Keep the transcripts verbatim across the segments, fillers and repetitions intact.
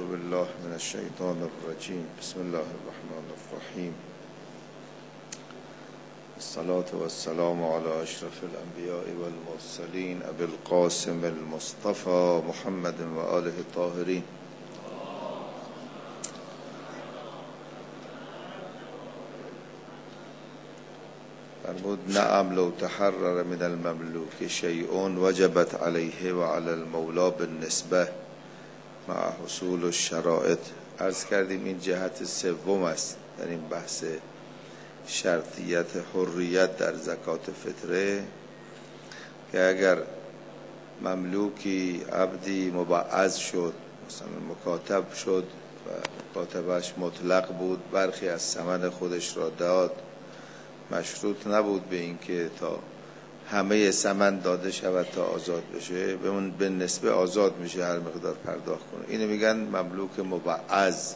بالله من الشیطان الرجیم. بسم الله الرحمن الرحیم. الصلاة والسلام على اشرف الانبیاء والمرسلین ابی القاسم المصطفى محمد و آله الطاهرین. فرمود نعم لو تحرر من المملوک شیء وجبت علیه و علی المولا بالنسبه مع حصول الشرائط. عرض کردیم این جهت سوم است در این بحث شرطیت حریت در زکات فطره، که اگر مملوکی عبدی مبعض شد، مثلا مکاتب شد و مکاتبش مطلق بود، برخی از ثمن خودش را داد، مشروط نبود به این که تا همه ثمن داده شود تا آزاد بشه، به اون به نسبه آزاد میشه، هر مقدار پرداخت کنه. اینو میگن مملوک مبعض.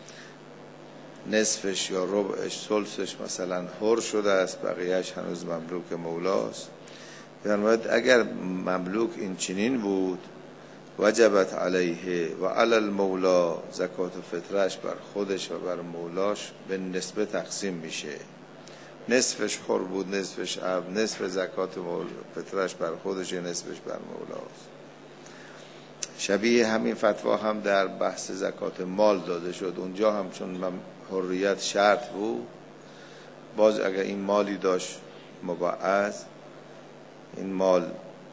نصفش یا ربعش ثلثش مثلا حر شده است، بقیهش هنوز مملوک مولاست. فرمود اگر مملوک این چنین بود، وجبت علیه و علی المولا، زکات فطرش بر خودش و بر مولاش به نسبه تقسیم میشه. نصفش حر بود، نصفش عبد، نصف زکات فطرش بر خودش، نصفش بر مولاست. شبیه همین فتوا هم در بحث زکات مال داده شد. اونجا هم چون حریت شرط بود، باز اگر این مالی داشت مبعض، این مال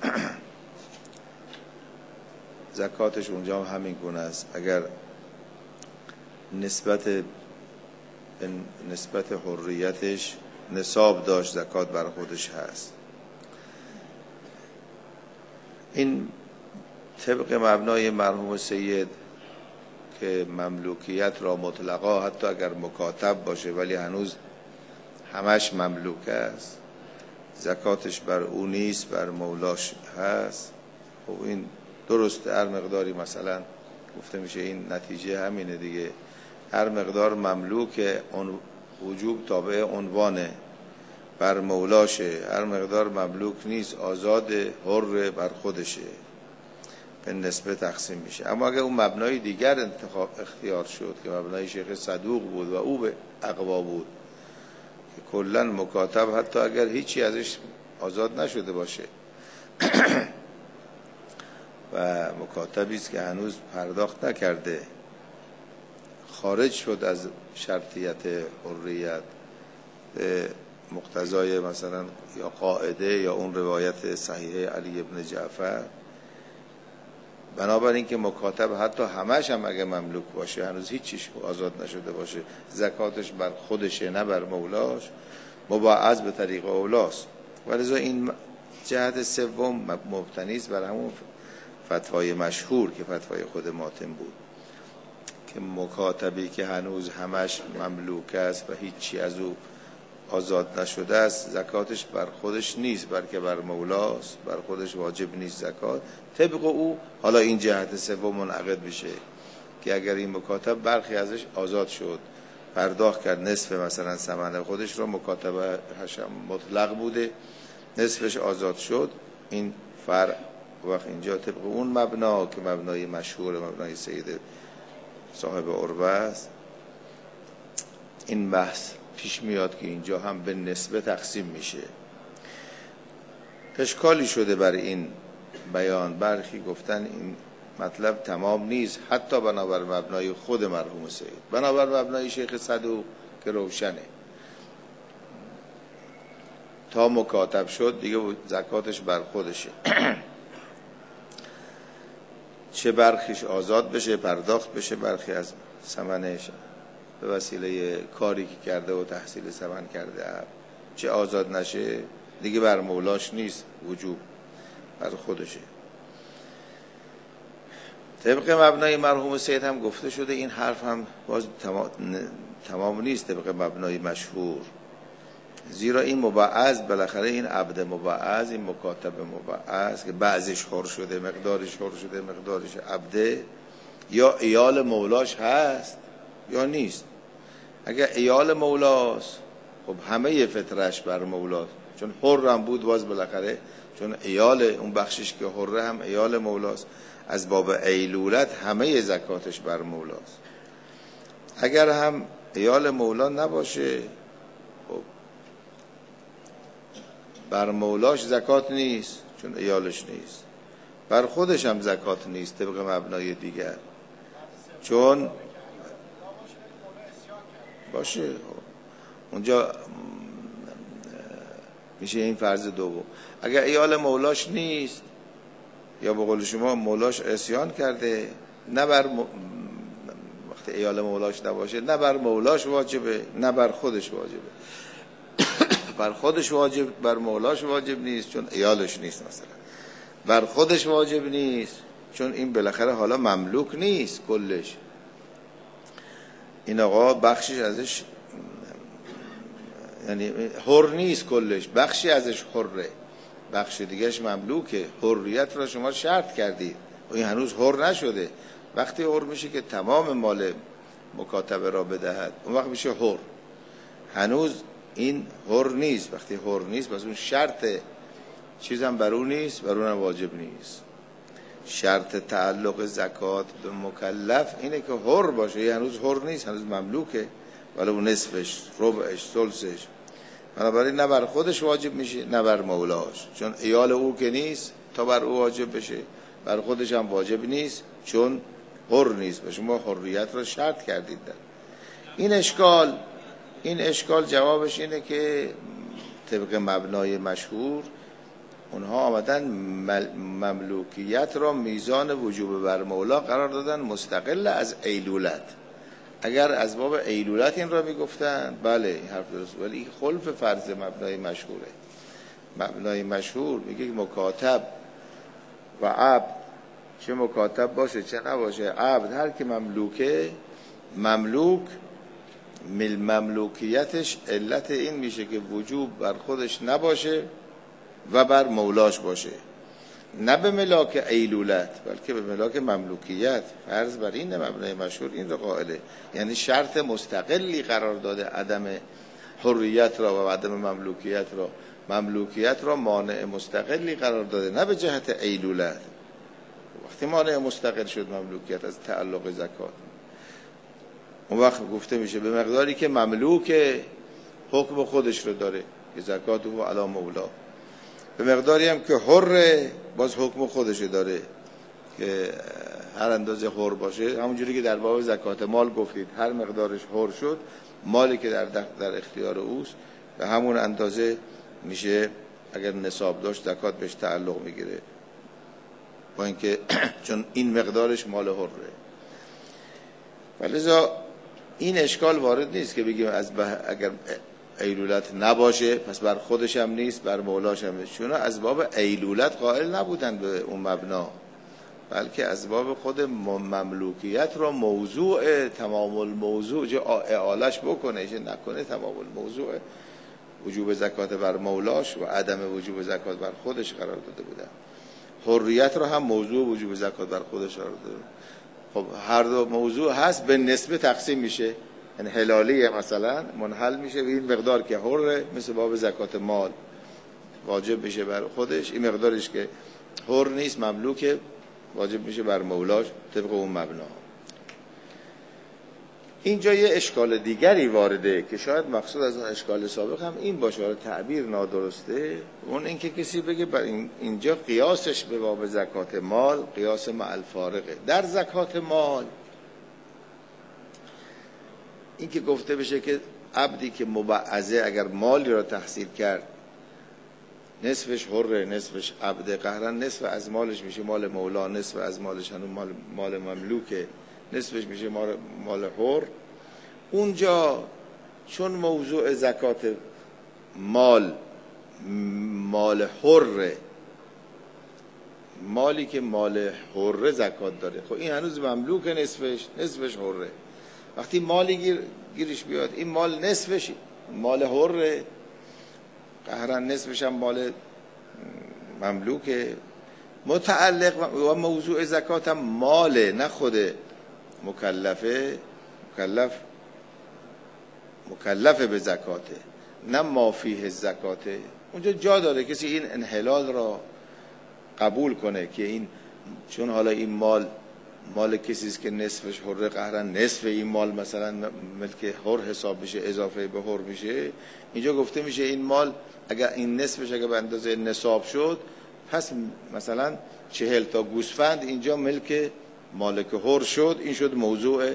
زکاتش اونجا هم همین گونه است. اگر نسبت نسبت حریتش نصاب داشت، زکات بر خودش هست. این طبق مبنای مرحوم سید که مملوکیت را مطلقا حتی اگر مکاتب باشه ولی هنوز همش مملوک است، زکاتش بر او نیست، بر مولاش هست. خب این درسته. هر مقداری مثلا گفته میشه این نتیجه همینه دیگه، هر مقدار مملوک اون وجوب تابع عنوانه، بر مولاشه. هر مقدار مملوک نیست، آزاد حر بر خودشه، به نسبه تقسیم میشه. اما اگر اون مبنای دیگر انتخاب اختیار شد که مبنای شیخ صدوق بود و او به اقوا بود، که کلا مکاتب حتی اگر هیچی ازش آزاد نشده باشه و مکاتبی است که هنوز پرداخت نکرده، خارج شد از شرطیت حریت به مقتضای مثلا یا قاعده یا اون روایت صحیحه علی ابن جعفر، بنابراین که مکاتب حتی همش هم اگه مملوک باشه، هنوز هیچیش آزاد نشده باشه، زکاتش بر خودشه نه بر مولاش، مبعض به طریق اولاست. ولذا این جهت سوم مبتنی است بر همون فتوای مشهور که فتوای خود ماتن بود، که مکاتبی که هنوز همش مملوک است و هیچی از او آزاد نشده است، زکاتش بر خودش نیست بلکه بر مولاست، بر خودش واجب نیست زکات. طبق او حالا این جهت سوم منعقد بشه که اگر این مکاتب برخی ازش آزاد شد، پرداخت کرد، نصف مثلا ثمن خودش رو، مکاتبه هشم مطلق بوده، نصفش آزاد شد، این فرع وقت اینجا طبق اون مبنا که مبنای مشهور، مبنای سید صاحب عروه است، این بحث پیش میاد که اینجا هم به نسبه تقسیم میشه. اشکالی شده بر این بیان. برخی گفتن این مطلب تمام نیست، حتی بنابر مبنای خود مرحوم سید، بنابر مبنای شیخ صدوق که روشنه، تا مکاتب شد دیگه زکاتش بر خودشه چه برخیش آزاد بشه، پرداخت بشه، برخی از ثمنش به وسیله کاری که کرده و تحصیل ثمن کرده، چه آزاد نشه، دیگه بر مولاش نیست، وجوب بر خودشه. طبق مبنای مرحوم سید هم گفته شده، این حرف هم باز تمام نیست طبق مبنای مشهور، زیرا این مبعض بالاخره این عبد مبعض، این مکاتب مبعض که بعضیش حر شده، مقدارش حر شده، مقدارش عبده، یا ایال مولاش هست یا نیست. اگر ایال مولاست، خب همه فطرش بر مولاست، چون حر هم بود، باز بالاخره چون ایال اون بخشش که حره هم ایال مولاست. از باب ایلولت همه زکاتش بر مولاست. اگر هم ایال مولا نباشه خب بر مولاش زکات نیست چون ایالش نیست، بر خودش هم زکات نیست طبق مبنای دیگر چون باشه اونجا میشه این فرض دوم. اگر ایال مولاش نیست یا به قول شما مولاش عصیان کرده، نه بر م... وقتی ایال مولاش نباشه نه بر مولاش واجبه نه بر خودش واجبه. بر خودش واجب، بر مولاش واجب نیست چون ایالش نیست، مثلا بر خودش واجب نیست چون این بالاخره حالا مملوک نیست کلش، این آقا بخشش ازش یعنی حر نیست کلش، بخشی ازش حره، بخش دیگهش مملوکه. حریت را شما شرط کردید و این هنوز حر نشده. وقتی حر میشه که تمام مال مکاتبه را بدهد اون وقت میشه حر. هنوز این حر نیست. وقتی حر نیست پس اون شرط چیزم بر اون نیست، بر اونم واجب نیست. شرط تعلق زکات به مکلف اینه که حر باشه. یه هنوز حر نیست، هنوز مملوکه، ولی اون نصفش، ربعش، ثلثش، بنابراین نه بر خودش واجب میشه نه بر مولاش، چون ایال او که نیست تا بر او واجب بشه، بر خودش هم واجب نیست چون حر نیست و شما حریت رو شرط کردید. در این اشکال این اشکال جوابش اینه که طبق مبنای مشهور اونها آمدن مملوکیت را میزان وجوب بر مولا قرار دادن مستقل از ایلولت. اگر از باب ایلولت این را میگفتن بله این حرف درست، ولی این خلف فرض مبنای مشهوره. مبنای مشهور میگه که مکاتب و عبد، چه مکاتب باشه چه نباشه، عبد هر کی مملوکه، مملوک مل مملوکیتش علت این میشه که وجوب بر خودش نباشه و بر مولاش باشه، نه به ملاک ایلولت بلکه به ملاک مملوکیت. فرض بر این مبنای مشهور این رو قائله، یعنی شرط مستقلی قرار داده عدم حریت را و عدم مملوکیت را، مملوکیت را مانع مستقلی قرار داده نه به جهت ایلولت. وقتی مانع مستقل شد مملوکیت از تعلق زکات، اون وقت گفته میشه به مقداری که مملوک حکم خودش رو داره که زکات و علی مولا، به مقداری هم که حر باز حکم خودش داره که هر اندازه حر باشه. همونجوری که در باب زکات مال گفتید هر مقدارش حر شد، مالی که در در اختیار اوست به همون اندازه میشه، اگر نصاب داشت زکات بهش تعلق میگیره، با اینکه چون این مقدارش مال حره. ولذا این اشکال وارد نیست که بگیم از اگر ایلولت نباشه پس بر خودش هم نیست بر مولاش هم نیست، چون از باب ایلولت قائل نبودن به اون مبنا، بلکه از باب خود مملوکیت را موضوع تمام الموضوع جه اعالش بکنه، چه نکنه تمام الموضوع وجوب زکات بر مولاش و عدم وجوب زکات بر خودش قرار داده بودن. حریت را هم موضوع وجوب زکات بر خودش قرار داده. خب هر دو موضوع هست به نسبه تقسیم میشه، یعنی حلالیه مثلا منحل میشه به این مقدار که حره، مثل باب زکات مال واجب میشه بر خودش، این مقدارش که حر نیست مملوکه واجب میشه بر مولاش طبق اون مبنا. اینجا یه اشکال دیگری وارده که شاید مقصود از اون اشکال سابق هم این باشه، ولی تعبیر نادرسته. اون اینکه کسی بگه بر این اینجا قیاسش به باب زکات مال قیاس مع الفارقه. در زکات مال این که گفته بشه که عبدی که مبعضه اگر مالی را تحصیل کرد نصفش حره نصفش عبد قهرن، نصف از مالش میشه مال مولا، نصف از مالش هنو مال, مال مملوکه، نصفش میشه مال, مال حر. اونجا چون موضوع زکات مال مال حره، مالی که مال حره زکات داره، خب این هنوز مملوکه، نصفش نصفش حره. وقتی مالی گیر گیرش بیاد این مال نصفش مال حره قهرن، نصفش هم مال مملوکه، متعلق و موضوع زکات هم ماله نه خود مکلفه، مکلف مکلف به زکاته نه مافیه زکاته. اونجا جا داره کسی این انحلال را قبول کنه که این چون حالا این مال مال کسی است که نصفش حر قهرا، نصف این مال مثلا ملک حر حساب بشه، اضافه به حر میشه، اینجا گفته میشه این مال اگر این نصفش اگر به اندازه نصاب شد، پس مثلا چهل تا گوسفند اینجا ملک مالک حر شد. این شد موضوع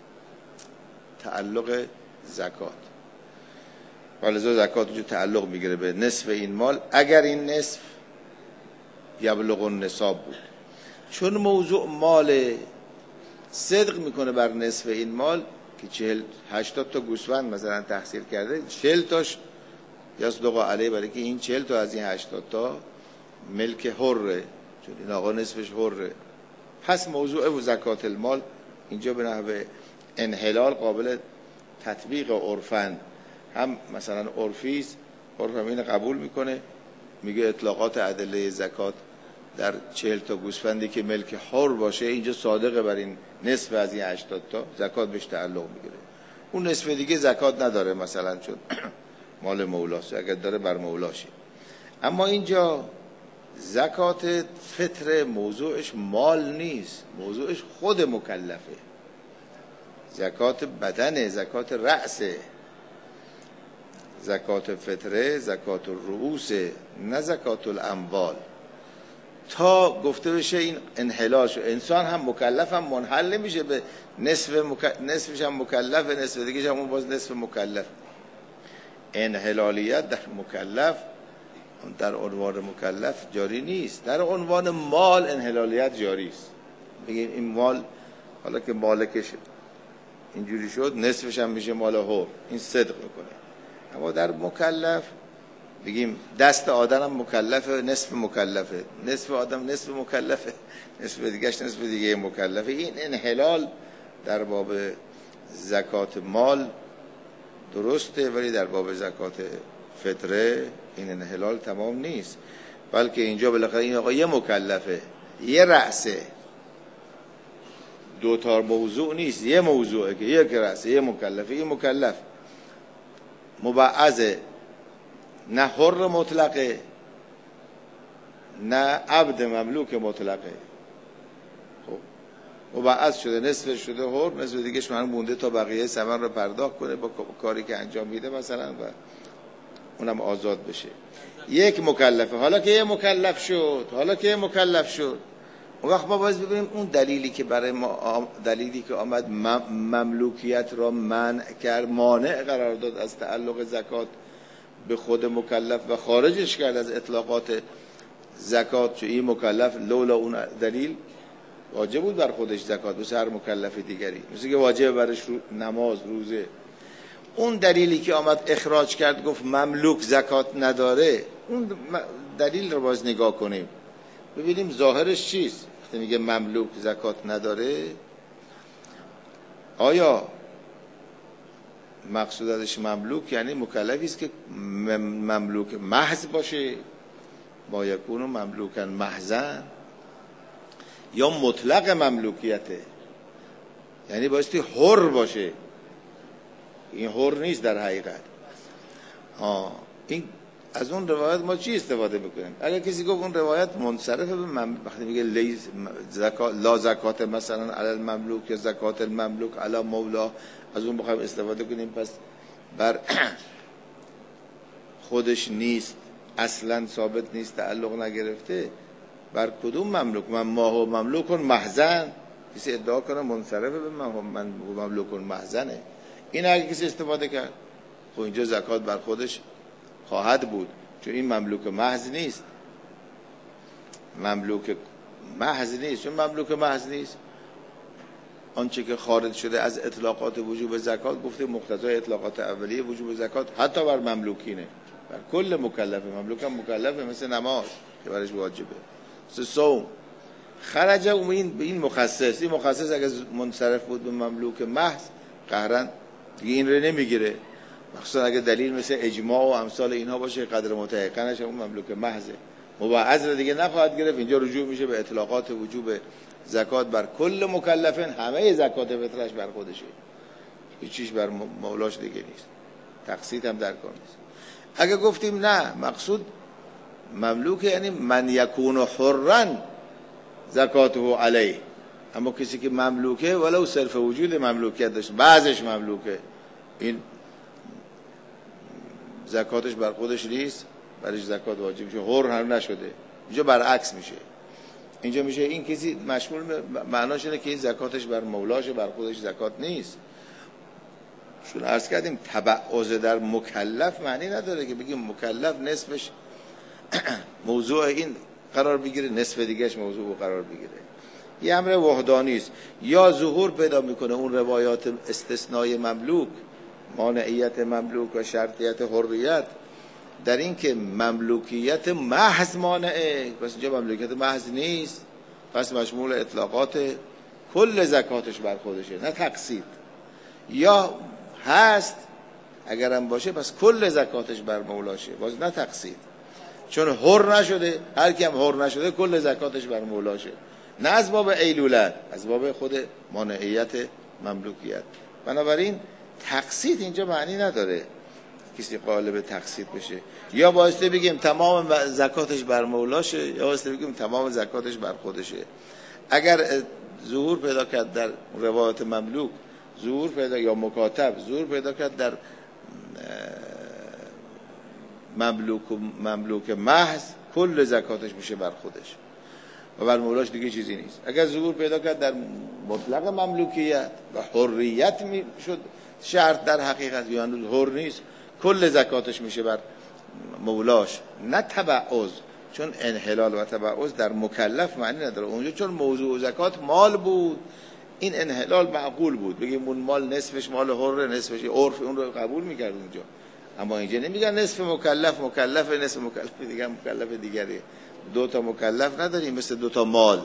تعلق زکات. ولذا زکات جو تعلق میگیره به نصف این مال اگر این نصف یبلغ النصاب بود. چون موضوع مال صدق میکنه بر نصف این مال که چهل هشتاد تا گوسفند مثلا تحصیل کرده، چهل تاش یصدق علیه، برای که این چهل تا از این هشتاد تا ملک حره، چون این آقا نصفش حره. پس موضوع زکات المال اینجا به نحو انحلال قابل تطبیق عرفاً، هم مثلا عرفیست، عرف هم این قبول میکنه، میگه اطلاقات ادله زکات در چهل تا گوسفندی که ملک حر باشه اینجا صادقه بر این نصف از این هشتاد تا زکات بهش تعلق میگیره. اون نصف دیگه زکات نداره مثلا چون مال مولاست، اگر داره بر مولاشه. اما اینجا زکات فطر موضوعش مال نیست، موضوعش خود مکلفه، زکات بدنه، زکات رأسه. زکات فطره زکات الرؤوس، نه زکات الاموال. تا گفته بشه این انحلال شد، انسان هم مکلف هم منحل نمیشه به نصف مک... نصفش هم مکلف، نصف دیگه هم اون باز نصف مکلف. انحلالیت در مکلف در عنوان مکلف جاری نیست، در عنوان مال انحلالیت جاری است. بگیم این مال حالا که مالکش اینجوری شد نصفش هم میشه مال حر، این صدق میکنه. اما در مکلف بگیم دست آدم هم مکلفه، نصف مکلفه، نصف آدم نصف مکلفه، نصف دیگهش نصف دیگه مکلفه. این انحلال در باب زکات مال درسته، ولی در باب زکات فطره این انحلال تمام نیست، بلکه اینجا بالاخره این آقا یه مکلفه، یه رأسه، دو تا موضوع نیست، یه موضوعه که یک رأسه، یه مکلفه. یه مکلف مبعضه، نه حر مطلقه نه عبد مملوک مطلقه. خب مبعض شده، نصف شده حر، نصف دیگه شما مونده تا بقیه ثمن رو پرداخت کنه با کاری که انجام میده مثلا و اونم آزاد بشه. یک مکلفه. حالا که یه مکلف شد حالا که یه مکلف شد اون وقت ما باید ببینیم اون دلیلی که برای ما دلیلی که آمد مملوکیت را منع کرد، مانع قرار داد از تعلق زکات به خود مکلف و خارجش کرد از اطلاقات زکات، چون این مکلف لولا اون دلیل واجب بود بر خودش زکات مثل هر مکلف دیگری، مثل که واجب برش نماز روزه. اون دلیلی که آمد اخراج کرد گفت مملوک زکات نداره، اون دلیل رو باز نگاه کنیم ببینیم ظاهرش چیست. وقتی میگه مملوک زکات نداره، آیا مقصود ازش مملوک یعنی مکلفی است که مملوک محض باشه، با یکون مملوکن محضن، یا مطلق مملوکیته یعنی بایستی حر باشه؟ این حر نیست در حقیقت. آه این از اون روایت ما چی استفاده میکنیم؟ اگر کسی گفت اون روایت منصرفه به مم... وقتی میگه لی زکات لا زکات مثلا علی المملوک یا زکات المملوک علی مولا، از اون بخوایم استفاده کنیم پس بر خودش نیست، اصلا ثابت نیست، تعلق نگرفته، بر کدوم مملوک؟ من ما مملوک محضن، کسی ادعا کنه منصرفه به من مملوک محضنه، این اگه کسی استفاده کرد خب اینجا زکات بر خودش خواهد بود، چون این مملوک محض نیست، مملوک محض نیست. چون مملوک محض نیست آنچه که خارج شده از اطلاقات وجوب زکات، گفته مقتضای اطلاقات اولیه وجوب زکات حتی بر مملوکینه، بر کل مکلفه. مملوک هم مکلفه، مثل نماز که برش واجبه، مثل صوم. خرج این این مخصص، این مخصص اگر منصرف بود به مملوک محض قهرن دیگه این رو نمیگیره، مخصوصا اگه دلیل مثل اجماع و امثال اینها باشه قدر متحقنش اون مملوک محضه، مبعض رو دیگه نخواهد گرفت. اینجا رجوع میشه به اطلاقات وجوب زکات بر کل مکلفین، همه زکات فطرش بر خودشه، هیچیش بر مولاش دیگه نیست، تقسیط هم در کار نیست. اگه گفتیم نه مقصود مملوک یعنی من یکون حرن زکاته علیه. اما کسی که مملوکه ولو صرف وجود مملوکیت داشت، بعضش مملوکه، این زکاتش بر خودش نیست، برش زکات واجب میشه، حر هم نشده. اینجا برعکس میشه، اینجا میشه این کسی مشمول، معناش اینه که این زکاتش بر مولاشه، بر خودش زکات نیست. چون عرض کردیم تبعض در مکلف معنی نداره که بگیم مکلف نصفش موضوع این قرار بگیره، نصف دیگهش موضوع قرار بگیره. یه امر وحدانی است. یا ظهور پیدا میکنه اون روایات استثنای مملوک، مانعیت مملوک و شرطیت حریت، در این که مملوکیت محض مانعه، پس اینجا مملوکیت محض نیست، پس مشمول اطلاقات کل زکاتش بر خودشه، نه تقسیط. یا هست اگرم باشه پس کل زکاتش بر مولاشه، باز نه تقسیط، چون حر نشده، هر کی هم حر نشده کل زکاتش بر مولاشه، نه از باب ایلولت، از باب خود مانعیت مملوکیت. بنابراین تقسیط اینجا معنی نداره کسی قالب تقسیط بشه. یا بایسته بگیم تمام زکاتش بر مولاشه، یا بایسته بگیم تمام زکاتش بر خودشه. اگر ظهور پیدا کرد در روایات مملوک، ظهور پیدا یا مکاتب ظهور پیدا کرد در مملوک مملوک محض، کل زکاتش میشه بر خودش و بر مولاش دیگه چیزی نیست. اگر ظهور پیدا کرد در مطلق مملوکیت و حریت میشد شرط در حقیقت، یا هنوز حر نیست، کل زکاتش میشه بر مولاش، نه تبعض. چون انحلال و تبعض در مکلف معنی نداره. اونجا چون موضوع زکات مال بود، این انحلال معقول بود، بگیم اون مال نصفش مال حر، نصفش عرف اون رو قبول میکرد اونجا. اما اینجا نمیگن نصف مکلف، مکلف نصف مکلف دیگه مکلف دیگری، دو تا مکلف نداریم مثل دو تا مال.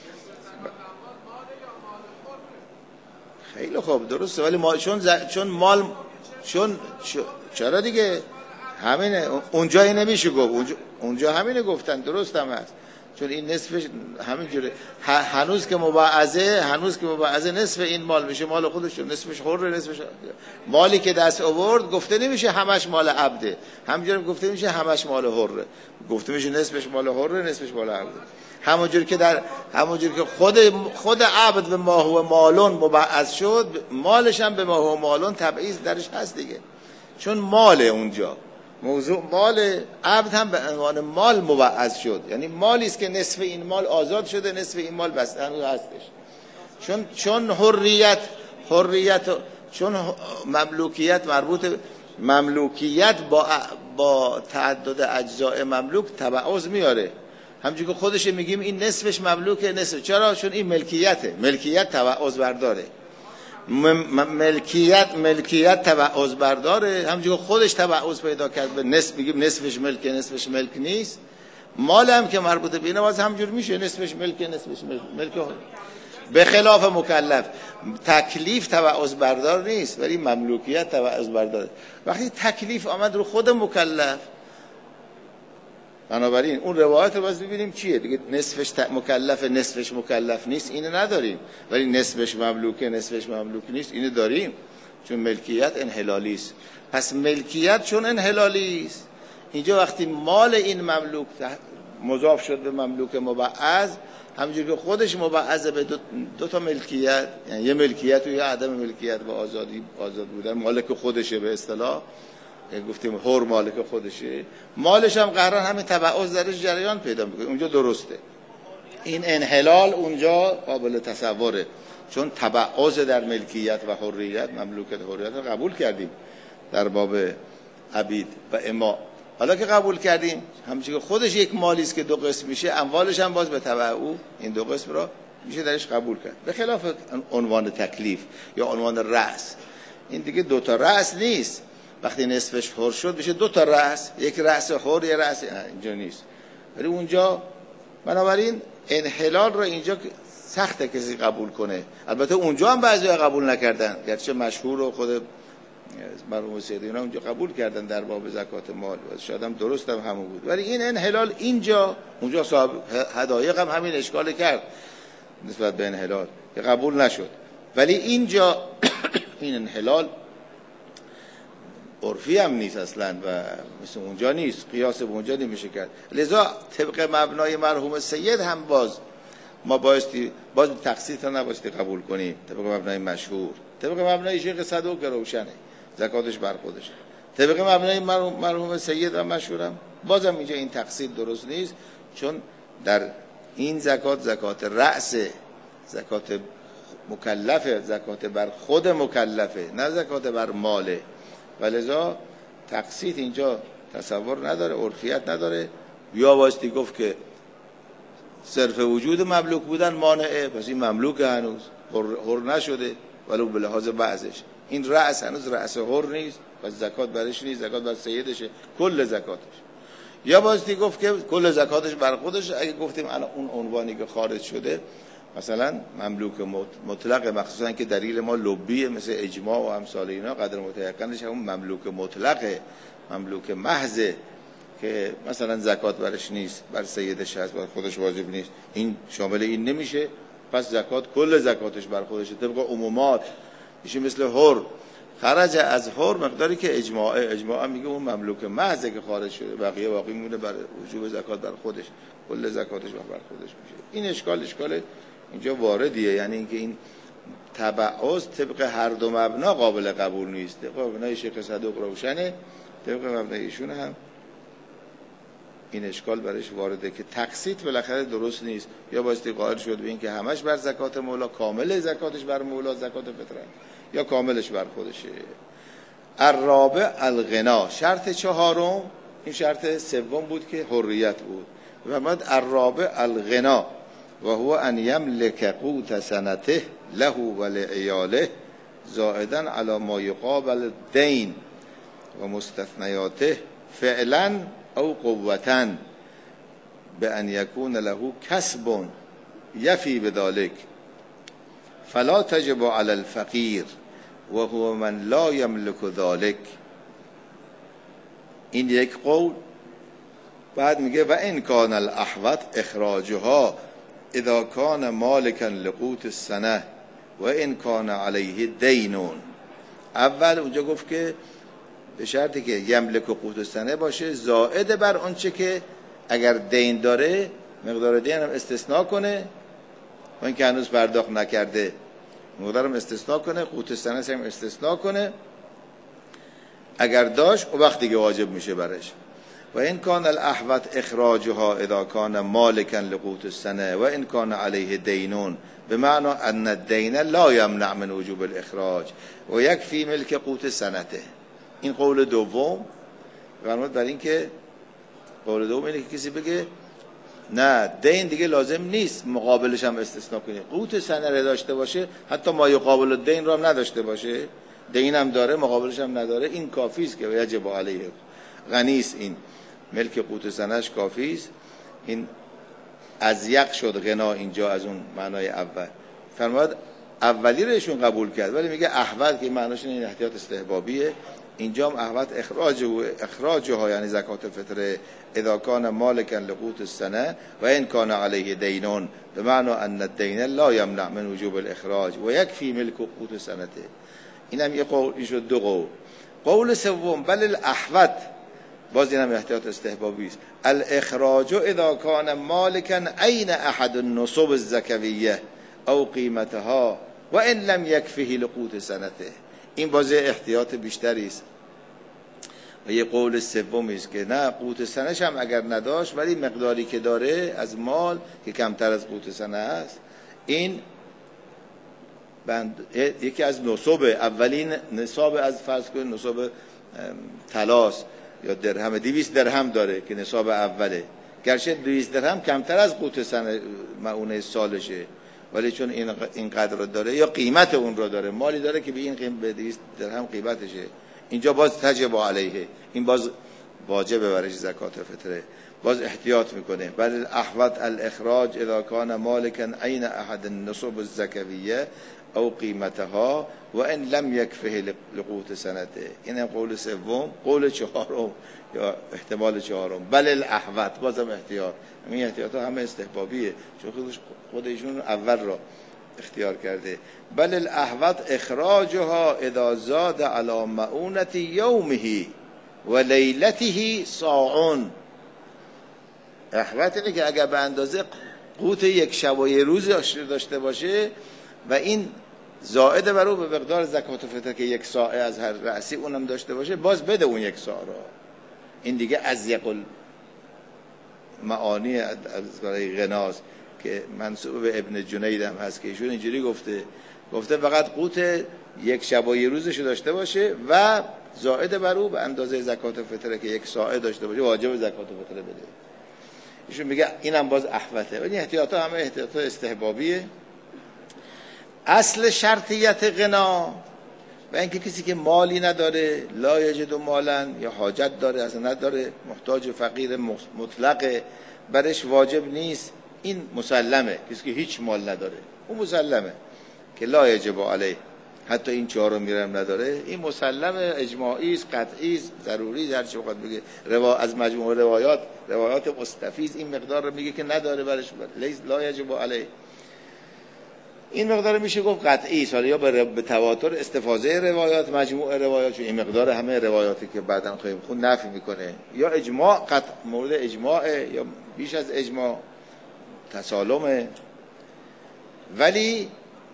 خیلی خوب درسته، ولی ما چون ز... چون مال چون چرا دیگه همینه، اونجا نمیشه گفت، اونجا اونجا همینه گفتن، درست هم هست، چون این نصفش همین جوره، هنوز که مبعضه، هنوز که مبعضه نصف این مال میشه مال خودش، نصفش حر، نصفش مالی که دست آورد گفته نمیشه همش مال عبده، همینجوری گفته میشه همش مال حره، گفته میشه نصفش مال حره، نصفش مال عبده. همونجوری که در همونجوری که خود خود عبد به ما هو مالون مبعض شد، مالش هم به ما هو مالون تبعیض درش هست دیگه، چون مال اونجا موضوع مال عبد هم به عنوان مال مبعض شد، یعنی مالی است که نصف این مال آزاد شده، نصف این مال بسته هنوز هستش. چون چون حریت حریت چون مملوکیت مربوط مملوکیت با با تعدد اجزاء مملوک تبعض میاره. همونجوری که خودش میگیم این نصفش مملوکه، نصف چرا؟ چون این ملکیته، ملکیت تبعض برداره، ملکیت ملکیت تبعض برداره. همونجوری که خودش تبعض پیدا کرد به نصف، میگیم نصفش ملکه، نصفش ملک نیست. مال هم که مربوط به اینه باز همونجوری میشه، نصفش ملکه، نصفش ملک, ملک به خلاف مکلف. تکلیف تبعض بردار نیست، ولی مملوکیت تبعض برداره. وقتی تکلیف آمد رو خود مکلف، بنابراین اون روایت رو باز ببینیم چیه دیگه، نصفش مکلف، نصفش مکلف نیست، اینو نداریم، ولی نصفش مملوکه، نصفش مملوک نیست، اینو داریم، چون ملکیت انحلالی است. پس ملکیت چون انحلالی است، اینجا وقتی مال این مملوک مضاف شد به مملوک مبعض، همونجوری که خودش مبعض به دو, دو تا ملکیت، یعنی یه ملکیت و یه عدم ملکیت و آزادی، آزاد بودن، مالک خودشه به اصطلاح، گفتیم حر مالک خودشه، مالش هم قرار همین تبعض درش جریان پیدا میکنه، اونجا درسته. این انحلال اونجا قابل تصوره، چون تبعض در ملکیت و حریت، مملوکت و حریت رو قبول کردیم در باب عبید و اما. حالا که قبول کردیم، همچنین که خودش یک مالی است که دو قسم میشه، اموالش هم باز به تبع او این دو قسم را میشه درش قبول کرد، به خلاف عنوان تکلیف یا عنوان رأس. این دیگه دو تا رأس نیست، وقتی نصفش حر شد میشه دو تا رأس، یک رأس حر، یک رأس، اینجا نیست. ولی اونجا بنابراین انحلال رو اینجا سخته کسی قبول کنه. البته اونجا هم بعضیا قبول نکردن، گرچه مشهور و خود مرحوم سیدی اینا اونجا قبول کردن در باب زکات مال، شاید هم درست هم همون بود. ولی این انحلال اینجا، اونجا صاحب هدایق هم همین اشکال کرد نسبت به انحلال که قبول نشد، ولی اینجا این انحلال عرفی هم نیست اصلا و مثل اونجا نیست، قیاس به اونجا نمیشه کرد. لذا طبق مبنای مرحوم سید هم باز ما بایستی باز تقسیط رو نبایستی قبول کنیم طبق مبنای مشهور، طبق مبنای شیخ صدوق که روشنه زکاتش بر خودشه، طبق مبنای مرحوم سید و مشهورم بازم اینجا این تقسیط درست نیست، چون در این زکات زکات رأس، زکات مکلفه، زکات بر خود مکلفه، نه زکات بر ماله، ولذا تقسیط اینجا تصور نداره، عرفیت نداره. یا بایستی گفت که صرف وجود مملوک بودن مانعه، پس این مملوک هنوز حر نشده ولو به لحاظ بعضش، این رأس هنوز رأس حر نیست، پس زکات برش نیست، زکات بر سیدشه کل زکاتش. یا بایستی گفت که کل زکاتش بر خودش. اگه گفتیم الان اون عنوانی که خارج شده مثلا مملوک مطلق، مخصوصا که دلیل ما لبیه مثل اجماع و امثال اینا، قدر متیقنش همون مملوک مطلقه، مملوک محضه که مثلا زکات برش نیست، بر سیدش هست، بر خودش واجب نیست، این شامل این نمیشه، پس زکات کل زکاتش بر خودشه طبق عمومات، میشه مثل حر. خرج از حر مقداری که اجماع اجماع میگه اون مملوک محضه که خارج شده، بقیه باقی میمونه بر وجوب زکات بر خودش، کل زکاتش بر خودش میشه. این اشکال اشکال اینجا واردیه، یعنی اینکه این تبعض طبق هر دو مبنا قابل قبول نیست، طبق مبنای شیخ صدوق روشنه، طبق مبنای ایشون هم این اشکال برش وارده که تقسیط بالاخره درست نیست. یا بایستی قائل شد به این که همش بر زکات مولا، کامل زکاتش بر مولا زکات فطره، یا کاملش بر خودشه. الرابع الغنا، شرط چهارم، این شرط سوم بود که حریت بود، و بعد الرابع الغنا و هو ان یملک قوت سنته له و لعیاله زائدا علی ما یقابل الدین و مستثنیاته فعلا او قوتا بأن یکون له کسب یفی بذلك فلا تجب علی الفقیر و هو من لا یملک ذلك. این یک قول. بعد میگه و ان کان الاحوط اخراجها اذا کان مالکا لقوت السنه و ان کان علیه دینون. اول اونجا گفت که به شرطی که یملک قوت السنه باشه، زائد بر اونچه که اگر دین داره مقدار دین هم استثناء کنه، و این که هنوز پرداخت نکرده مقدارم استثناء کنه، قوت السنه هم استثناء کنه، اگر داشت او وقتی که واجب میشه برش. و این کان الاحوط اخراجها اذا کان مالکا لقوت السنه و این کان علیه دینون بمعنى ان الدین لا یمنع من وجوب الاخراج و یکفی ملک قوت سنته. این قول دوم. فرمود بر این که قول دوم اینه که کسی بگه نه دین دیگه لازم نیست مقابلش هم استثناء کنه، قوت سنه را داشته باشه، حتی ما یقابل الدین را هم نداشته باشه، دین هم داره مقابلش هم نداره، این کافی است که یجب علیه، غنیست، این ملک قوت سنهش کافی است. این ازیق شد غنا اینجا از اون معنای اول. فرمود اولی رو ایشون قبول کرد، ولی میگه احوط که معناش این احتیاط استحبابیه، اینجا هم احوط اخراج و اخراجها یعنی زکات فطره اذا کان مالکا لقوت السنه و ان کان علیه دینون بمعنى ان الدین لا یمنع من وجوب الاخراج و یکفی ملک قوت سنته. اینم یه قول، این شد دو قول. قول سوم بل الاحوط، باز اینم احتیاط استحبابی است، الاخراج اذا کان مالکا عین احد النصب الزکویه او قیمتها و ان لم یکفه لقوت سنته. این باز احتیاط بیشتری است. و یه قول سومی است که نه قوت سنه‌ش هم اگر نداشت ولی مقداری که داره از مال که کمتر از قوت سنه است، این بند یکی از نصب، اولین نصاب از فرض کنید نصاب طلاست یا درهم، دویست درهم داره که نصاب اوله، گرچه دویست درهم کمتر از قوت سنه معونه سالشه، ولی چون این اینقدر رو داره یا قیمت اون رو داره، مالی داره که به این قیمت به دویست درهم قیمتشه، اینجا باز تجب علیه، این باز واجبه برش زکات فطره، باز احتیاط میکنه. بل احوط الاخراج اذا کان مالکا عین احد النصب الزکویه او قیمتها و ان لم یکفه لقوت سنته. این قول سوم. قول چهارم یا احتمال چهارم بل الاحوط، بازم احتیاط. این احتیاط ها همه استحبابیه چون خودش خودشون اول را اختیار کرده. بل الاحوط اخراجها اذا زاد علی مؤونة یومه و لیلته صاع. احوط اینه که اگر به اندازه قوت یک شب و یک روز داشته باشه و این زائد بر او به مقدار زکات فطر که یک ساعه از هر رأسی اونم داشته باشه، باز بده اون یک ساعه را. این دیگه از یقل معانی از غناز که منسوب به ابن جنید هم هست که ایشون اینجوری گفته گفته فقط قوت یک شب و یک روزش داشته باشه و زائد بر او به اندازه زکات فطر که یک ساعه داشته باشه واجب زکات فطر بده. ایشون میگه اینم باز احوطه، ولی احتیاطا همه احتیاطا استحبابیه. اصل شرطیت غنا و اینکه کسی که مالی نداره، لا یجد مالا، یا حاجت داره اصلا نداره، محتاج فقیر مطلقه، برش واجب نیست، این مسلمه. کسی که هیچ مال نداره اون مسلمه که لا یجب علیه، حتی این چهارم میرم نداره، این مسلمه، اجماعی است، قطعی است، ضروری است. هر چی بخواد بگه روا از مجموع روایات روایات مستفیض این مقدار رو میگه که نداره برش لیس لا یجب علیه. این مقدار میشه گفت قطعی است، یا به تواتر استفاضه روایات مجموع روایات، چون این مقدار همه روایاتی که بعداً خواهیم خون نفی میکنه، یا اجماع قطع مورد اجماع یا بیش از اجماع تسالمه. ولی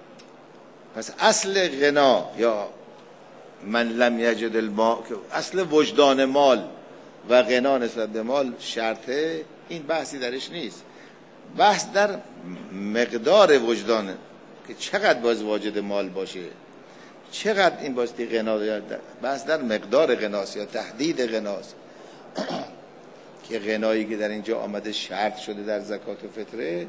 پس اصل غنا یا من لم یجد الماء، اصل وجدان مال و غنا نسبت به مال شرطه، این بحثی درش نیست. بحث در مقدار وجدانه که چقدر باز واجد مال باشه، چقدر این باستی غنا داره. بحث در مقدار غناست یا تحدید غناست که غنایی که در اینجا آمده شرط شده در زکات و فطره،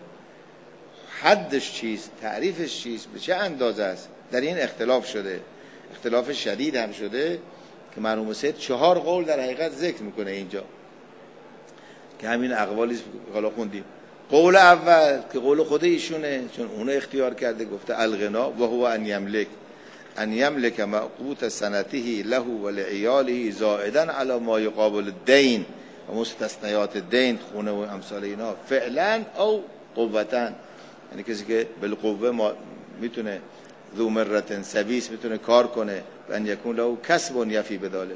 حدش چیست، تعریفش چیست، به چه اندازه است، در این اختلاف شده، اختلاف شدید هم شده که مرحوم سید چهار قول در حقیقت ذکر میکنه اینجا که همین اقوالی حالا خوندیم. قول اول که قول خود ایشونه، چون اون اختیار کرده، گفته الغنا و هو ان یملک ان یملک مقوت سنته له و لعیاله زائدا علی ما یقابل الدین و مستثنیات دین، خونه و امثال اینا، فعلا او قوتا، یعنی کسی که بالقوه ما میتونه ذو مرة سبیس میتونه کار کنه و ان یکون له کسب یفی بداله.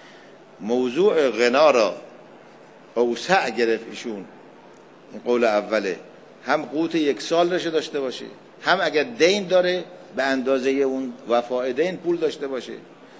موضوع غنا را اوسع گرفت ایشون. این قول اوله، هم قوت یک سال رشه داشته باشه، هم اگر دین داره به اندازه اون وفای دین پول داشته باشه،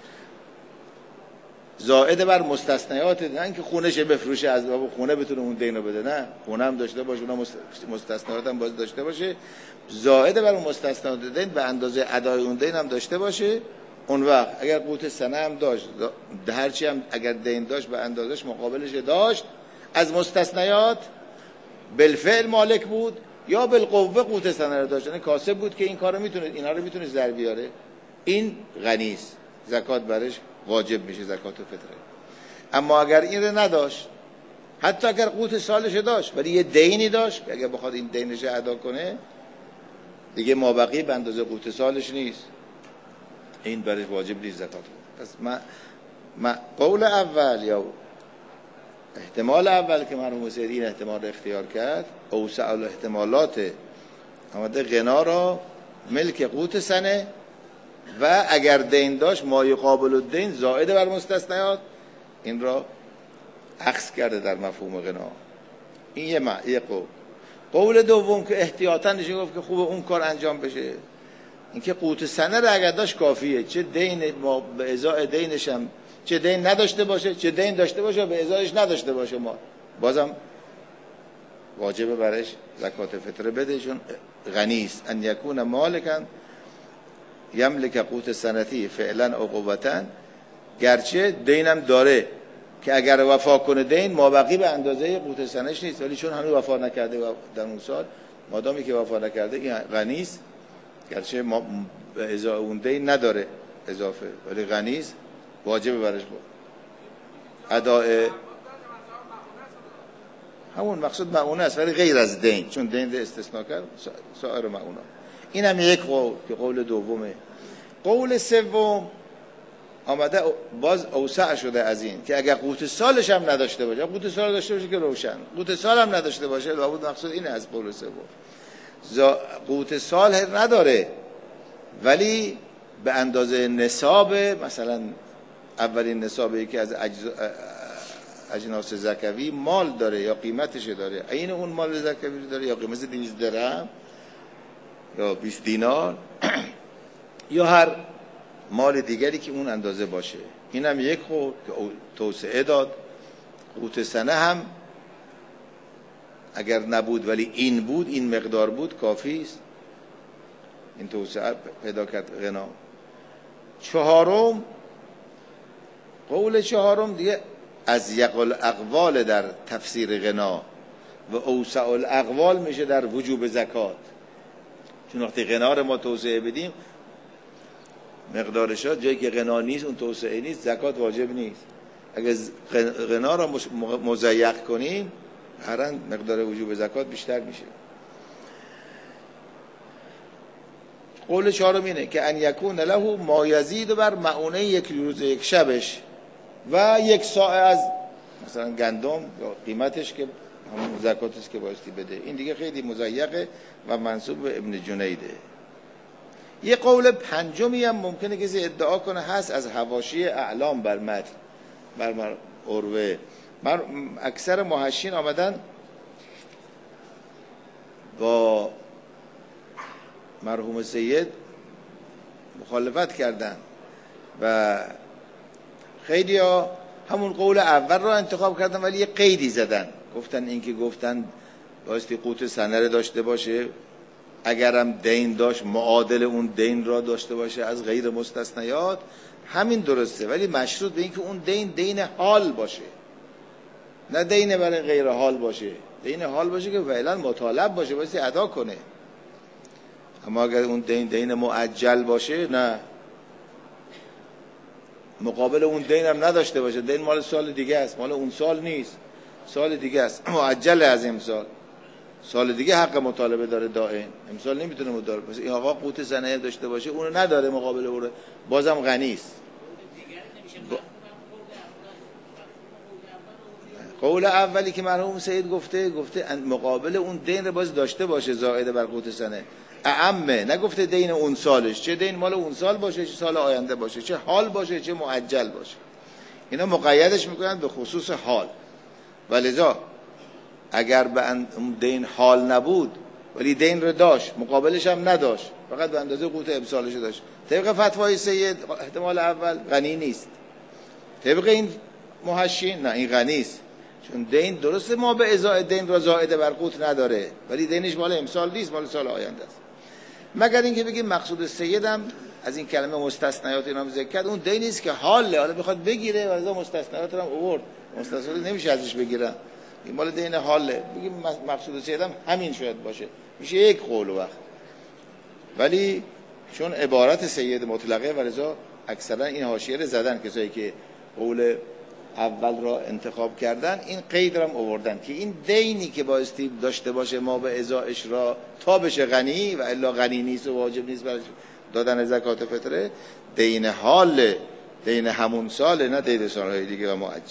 زائد بر مستثنیات، نه اینکه خونه‌ش بفروشه از باب خونه بتونه اون دینو بده، نه، خونه هم داشته باشه، اونم مستثنیات هم باز داشته باشه، زائد بر مستثنیات دین به اندازه ادای اون دین هم داشته باشه. اون وقت اگر قوت سنه هم داشت، هرچی هم اگر دین داشت به اندازش مقابلش داشت، از مستثنیات بالفعل مالک بود یا بالقوه قوت سنه رو داشت، یعنی کاسب بود که این کارو میتونه، اینا رو میتونه در بیاره، این غنی است، زکات برش واجب میشه، زکات فطره. اما اگر این رو نداشت، حتی اگر قوت سالش داشت ولی یه دینی داشت که اگر بخواد این دینش ادا کنه دیگه مابقی به اندازه قوت سالش نیست، این برش واجب نیست زکات. پس ما ما قول اول یا احتمال اول که مرحوم سید این احتمال رو اختیار کرد، اوسع الاحتمالات آمده غنا را ملک قوت سنه و اگر دین داشت ما یقابل الدین زائد بر مستثنیات، این را عکس کرده در مفهوم غنا. این یه معنی، یه قول. قول دوم که احتیاطاً نشه گفت که خوب اون کار انجام بشه، اینکه قوت سنه را اگر داشت کافیه، چه دین ما به ازای دینش هم، چه دین نداشته باشه، چه دین داشته باشه به ازایش نداشته باشه، ما بازم واجب برش زکات فطره بده، چون غنی است. ان یکون مالکا یملک قوت سنتی فعلا او قوتا، گرچه دینم داره که اگر وفا کنه دین مابقی به اندازه قوت سنش نیست، ولی چون هنوز وفا نکرده در اون سال، مادامی که وفا نکرده این غنی است، گرچه ما به ازای اون دین نداره اضافه، ولی غنی است، واجب برش بود اداء همون مقصود معونه است، ولی غیر از دین، چون دین ده استثناء کرد سایر معونه. این هم یک قول که قول دومه. قول سوم آمده باز اوسع شده از این که اگر قوت سالش هم نداشته باشه، قوت سال داشته باشه که روشن، قوت سال هم نداشته باشه، لابد مقصود اینه از قول سوم. قوت سال نداره ولی به اندازه نصاب، مثلا اولین نصابی که از اجزا اجناس زکوی مال داره یا قیمتش داره، این اون مال زکوی داره یا قیمت دویست درهم یا بیست دینار یا هر مال دیگری که اون اندازه باشه. این هم یک خود که توسعه داد. قوت سنه هم اگر نبود ولی این بود، این مقدار بود، کافی است. این توسعه پیدا کرد غنا. چهارم، قول چهارم دیگه از یق الاقوال در تفسیر غنا و اوسع الاقوال میشه در وجوب زکات. چون وقتی غنا رو ما توسعه بدیم، مقدارش جایی که غنا نیست، اون توسعه نیست، زکات واجب نیست. اگر غنا رو مضیق کنیم، هر مقدار وجوب زکات بیشتر میشه. قول چهارم اینه که ان یکون له ما یزید بر معونه یک روز یک شبش و یک ساعه از مثلا گندم یا قیمتش که همون زکاتش که بایستی بده. این دیگه خیلی مضیقه و منسوب به ابن جنیده. یه قول پنجمی هم ممکنه کسی ادعا کنه هست از حواشی اعلام بر متن بر عروه. من اکثر محشین آمدن با مرحوم سید مخالفت کردن و خیلی ها همون قول اول را انتخاب کردن ولی یه قیدی زدن، گفتن این که گفتن بایستی قوت سنه رو داشته باشه، اگرم دین داشت معادل اون دین را داشته باشه از غیر مستثنیات، همین درسته، ولی مشروط به این که اون دین دین حال باشه، نه دین برای غیر حال باشه. دین حال باشه که فعلا مطالب باشه، بایستی ادا کنه. اما اگر اون دین دین معجل باشه، نه، مقابل اون دین هم نداشته باشه، دین مال سال دیگه است، مال اون سال نیست، سال دیگه است، معجل از امسال، سال دیگه حق مطالبه داره دائم، امسال نمیتونه مطالبه باشه. این آقا قوت سنه داشته باشه، اونو نداره، مقابل اون بازم غنی است. قول اولی که مرحوم سید گفته گفته مقابل اون دین رو باز داشته باشه زائد بر قوت سنه، اعمه، نگفته دین اون سالش، چه دین مال اون سال باشه، چه سال آینده باشه، چه حال باشه، چه معجل باشه. اینا مقیدش میکنن به خصوص حال. ولذا اگر به اون دین حال نبود ولی دین رو داشت، مقابلش هم نداشت، فقط به اندازه قوت امسالش داشت، طبق فتوای سید احتمال اول غنی نیست. طبق این محشین نه، این غنی است، چون دین درسته ما به ازای دین را زائد بر قوت نداره، ولی دینش مال امسال نیست، مال سال آینده است. مگر اینکه بگیم مقصود سیدم از این کلمه مستثنیات اینا هم ذکر کرد، اون دینی است که حاله، حالا بخواد بگیره و از مستثنیات هم آورد، مستثنیات نمیشه ازش بگیرن، این مال دین حاله. بگیم مقصود سیدم همین شاید باشه، میشه یک قول وقت. ولی چون عبارت سید مطلقه، ولذا اکثرا این حاشیه رو زدن کسایی که قول اول را انتخاب کردن، این قید را هم آوردن که این دینی که بایستی داشته باشه ما به ازایش را تا بشه غنی و الا غنی نیست و واجب نیست برای دادن زکات فطره، دین حال، دین همون ساله، نه دین سالهای دیگه و معجل.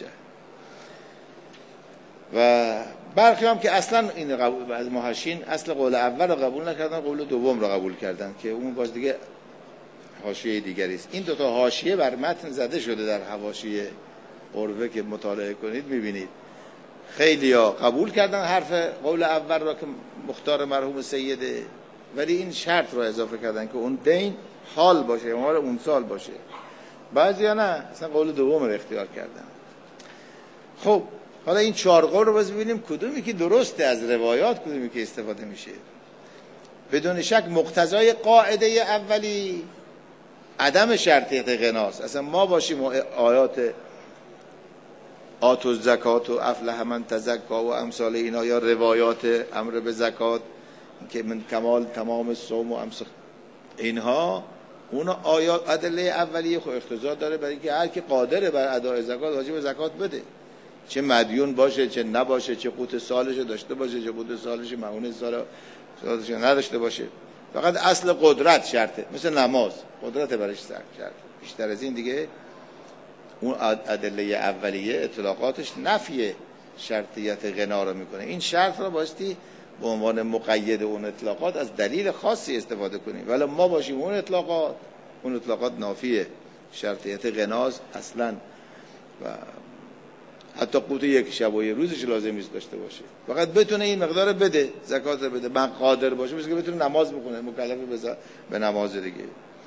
و برخی هم که اصلا این از محشین اصل قول اول را قبول نکردن، قول دوم را قبول کردن که اون باز دیگه حاشیه دیگری است. این دو تا حاشیه بر متن زده شده در حواشی عروه که مطالعه کنید میبینید. خیلی ها قبول کردن حرف قول اول را که مختار مرحوم سیده، ولی این شرط را اضافه کردن که اون دین حال باشه، مال اون سال باشه. بعضی ها نه، اصلا قول دوم رو اختیار کردن. خب حالا این چهار قول رو باز ببینیم کدومی که درسته از روایات، کدومی که استفاده میشه. بدون شک مقتضای قاعده اولی عدم شرطیت غناست. اصلا ما باشیم آیات آتو زکات و افلح من تزکا و امثال اینا، یا روایات امر به زکات که من کمال تمام صوم و امثال اینها، اون آیات ادله اولیه خو اقتضا داره برای که هر کی قادر بر ادای زکات واجب زکات بده، چه مدیون باشه چه نباشه، چه قوت سالش داشته باشه چه قوت سالش معون سال سالش نداشته باشه. فقط اصل قدرت شرطه، مثل نماز قدرت برش شرط. بیشتر از این دیگه اون ادله اولیه اطلاقاتش نفی شرطیت غنا رو میکنه. این شرط رو بایستی به عنوان مقید اون اطلاقات از دلیل خاصی استفاده کنیم، ولی ما باشیم اون اطلاقات اون اطلاقات نافی شرطیت غناز اصلا. و حتی قوت یک شب و یه روزش لازم نیست داشته باشه، فقط بتونه این مقدار بده، زکات بده، من قادر باشه، مثل که بتونه نماز بخونه، مکلف به به نماز دیگه.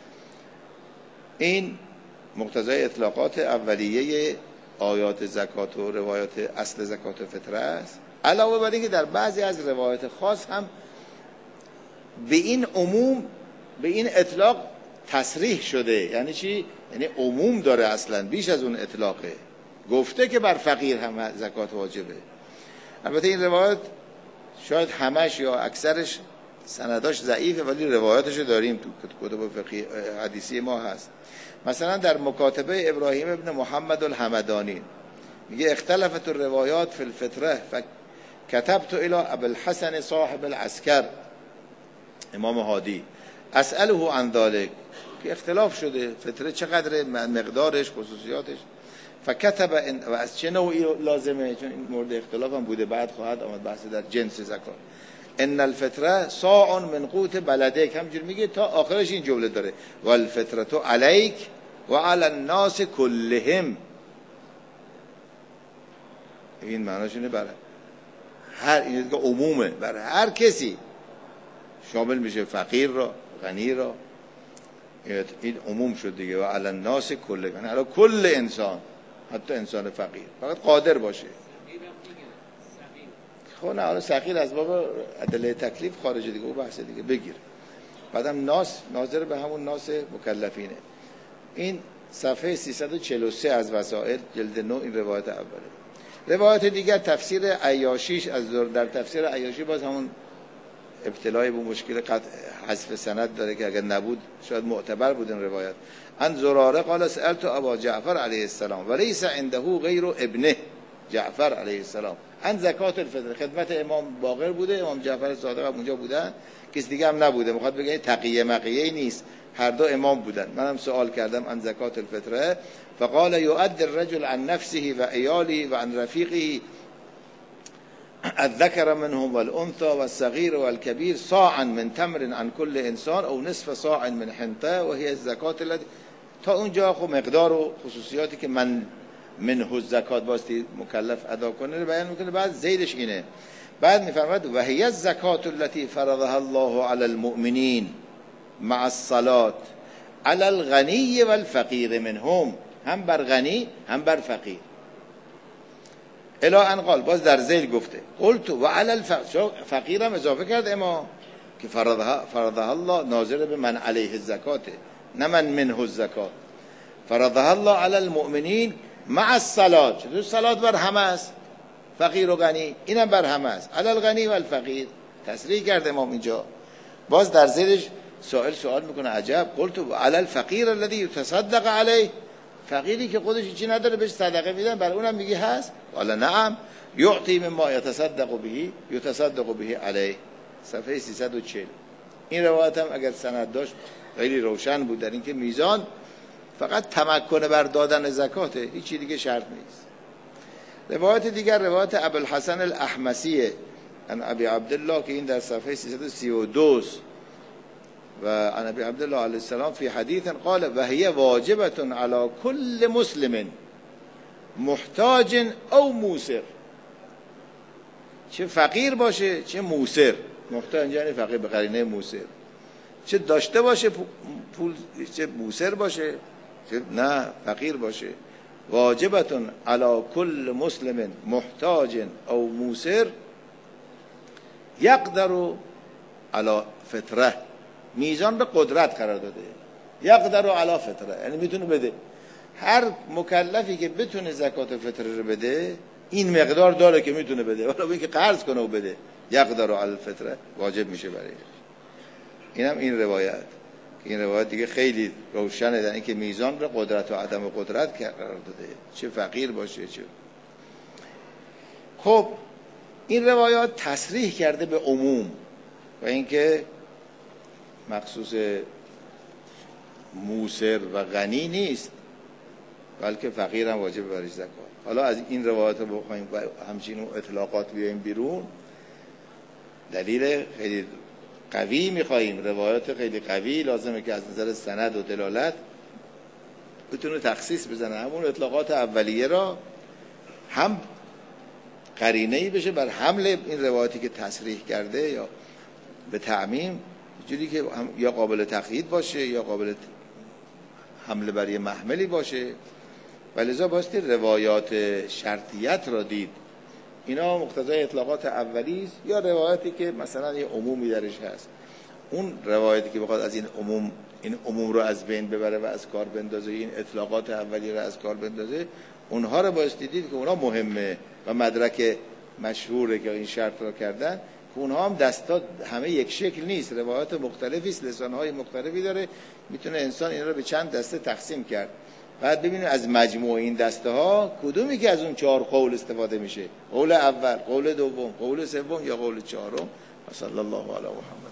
این مقتضای اطلاقات اولیه آیات زکات و روایات اصل زکات و فطره است. علاوه بر اینکه در بعضی از روایات خاص هم به این عموم، به این اطلاق تصریح شده. یعنی چی؟ یعنی عموم داره، اصلا بیش از اون اطلاقه، گفته که بر فقیر هم زکات واجبه. البته این روایت شاید همش یا اکثرش سنداش ضعیفه، ولی روایاتش داریم تو کتب فقهی حدیثی ما هست. مثلا در مکاتبه ابراهیم ابن محمد الحمدانی میگه اختلفت الروایات فی الفطره فكتبت الى ابو الحسن صاحب العسكر امام هادی اسأله عن ذلك، که اختلاف شده فطره چقدر، مقدارش، خصوصیاتش. فکتب و از چه نوعی لازمه، چون این مورد اختلاف هم بوده، بعد خواهد آمد بحث در جنس زکات. ان الفطره صاع من قوت بلدک، همجور میگه تا آخرش این جمله داره والفطره علیک و علی الناس كلهم. این معناش اینه برای هر، این دیگه عمومه، برای هر کسی شامل میشه، فقیر را، غنی را، این عموم شد دیگه. و علی الناس كلهم، یعنی علی کل انسان، حتی انسان فقیر، فقط قادر باشه. خب نه، حالا سقیر از باب ادله تکلیف خارجه دیگه، او بحث دیگه بگیر. بعدم ناس ناظر به همون ناس مکلفینه. این صفحه سیصد و چهل و سه از وسائل جلد نو، این روایت اوله. روایت دیگر تفسیر عیاشیش از در تفسیر عیاشی باز همون ابتلای به مشکل قطع حذف سند داره که اگر نبود شاید معتبر بود این روایت. ان زراره قال سألت ابا جعفر علیه السلام وليس عنده غیر ابنه جعفر علیه السلام ان زکات الفطر. خدمت امام باقر بوده، امام جعفر صادق هم اونجا بودن، کسی دیگه هم نبوده. میخواد بگه تقیه مقیه نیست، هر دو امام بودن. منم سوال کردم ان زکات الفطر، فقال يؤدي الرجل عن نفسه و عياله و عن رفيقه الذكر منهم والانثى والصغير والكبير صاعا من تمر عن كل انسان او نصف صاع من حنطه وهي الزکات التي. تا اونجا خب مقدار و خصوصیاتی که من منه الزکات باستی مکلف ادا کنه رو بیان میکنه. بعد زیدش اینه، بعد میفرماد و هي الزکات التي فرضها الله على المؤمنين مع الصلاه على الغني والفقير منهم، هم بر غنی هم بر فقیر. الا ان قال، باز در ذیل گفته قلت و علی الفقیر، فقیر هم اضافه کرد اما که فرضها فرضها الله ناظر به من علیه الزکات، نه من منه الزکات. فرضها الله علی المؤمنین مع الصلاه، چطور صلات بر همه است، فقیر و غنی اینم بر همه است. علی الغنی و الفقیر تصریح کرد امام اینجا. باز در ذیلش سائل سوال میکنه عجب، قلت و علی الفقیر الذي يتصدق علیه، فقیری که خودش چی نداره بهش صدقه میدن، برای اونم میگه هست؟ قال نعم یعطی مما یتصدق به یتصدق به علیه. صفحه سیصد و چهل. این روایت هم اگر سند داشت خیلی روشن بود در اینکه میزان فقط تمکن بر دادن زکاته، هیچی دیگه شرط نیست. روایت دیگر روایت ابوالحسن الاحمسیه ان ابی عبدالله که این در صفحه سیصد و سی و دو و عن ابي عبد الله علیه السلام فی حدیث قال و هي واجبه علی كل مسلم محتاج او موسر، چه فقیر باشه چه موسر. محتاج یعنی فقیر به قرینه موسر، چه داشته باشه پول، چه موسر باشه، چه نه فقیر باشه. واجبه علی كل مسلم محتاج او موسر یقدر علی فطره، میزان به قدرت قرار داده. یقدر علی فطره یعنی میتونه بده. هر مکلفی که بتونه زکات فطره رو بده این مقدار داره که میتونه بده، ولی اینکه قرض کنه و بده یقدر علی فطره واجب میشه برایش. اینم این روایت، این روایت دیگه خیلی روشنه در اینکه میزان به قدرت و عدم قدرت قرار داده، چه فقیر باشه چه. خب این روایات تصریح کرده به عموم و اینکه مخصوص موسر و غنی نیست، بلکه فقیر هم واجب برش زکات. حالا از این روایات رو بخوایم همچین اطلاقات بیایم بیرون، دلیل خیلی قوی میخواییم، روایات خیلی قوی لازمه که از نظر سند و دلالت بتونه تخصیص بزنه همون اطلاقات اولیه را، هم قرینه‌ای بشه بر حمل این روایتی که تصریح کرده یا به تعمیم، جوری که یا قابل تقیید باشه یا قابل حمله بر یه محملی باشه. ولذا باستی روایات شرطیت را دید، اینا مقتضای اطلاقات اولی است یا روایتی که مثلا یه عمومی درش هست. اون روایتی که بخواد از این عموم این عموم رو از بین ببره و از کار بندازه، این اطلاقات اولی رو از کار بندازه، اونها رو باستی دید که اونها مهمه و مدرک مشهوره که این شرط را کردن، که اونها هم دستا همه یک شکل نیست، روایات مختلفی است، لسانهای مختلفی داره، میتونه انسان این رو به چند دسته تقسیم کرد. بعد ببینیم از مجموع این دسته ها کدومی که از اون چهار قول استفاده میشه، قول اول، قول دوم، قول سوم یا قول چهارم. صلی الله علی محمد.